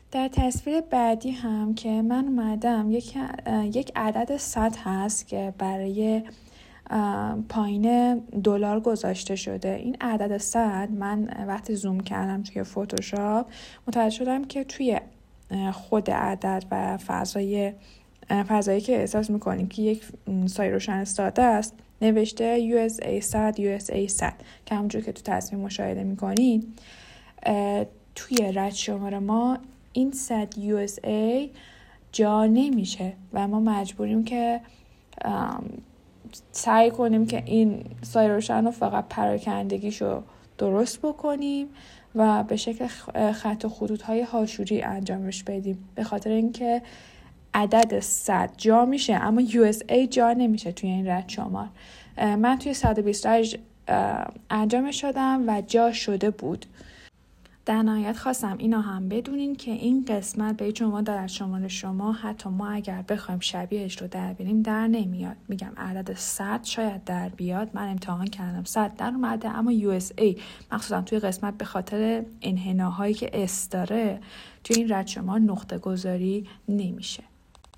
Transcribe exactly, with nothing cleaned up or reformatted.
در تصویر بعدی هم که من اومدم یک, یک عدد صد هست که برای پایین دلار گذاشته شده. این عدد صد من وقتی زوم کردم توی فتوشاپ متوجه شدم که توی خود عدد و فضای فضایی که احساس میکنیم که یک سایه روشن ساده است نوشته یو اس ای صد یو اس ای صد که همونجور که تو تصویر مشاهده میکنین توی رد شماره ما این صد یو اس ای جا نمیشه و ما مجبوریم که سعی کنیم که این سایه روشن رو فقط پراکندگیشو درست بکنیم و به شکل خط و خطوط‌های هاشوری انجامش بدیم، به خاطر اینکه عدد صد جا میشه اما یو اس ای جا نمیشه توی این رد شمار. من توی صد و بیست رج انجامش شدم و جا شده بود. در نهایت خواستم اینا هم بدونین که این قسمت به هیچ عنوان در شمار شما حتی ما اگر بخوایم شبیهش رو در بیاریم در نمیاد. میگم عدد صد شاید در بیاد، من امتحان کردم صد در اومده، اما یو اس ای مخصوصا توی قسمت به خاطر انحناهایی که اس داره توی این رد شمار نقطه گذاری نمیشه.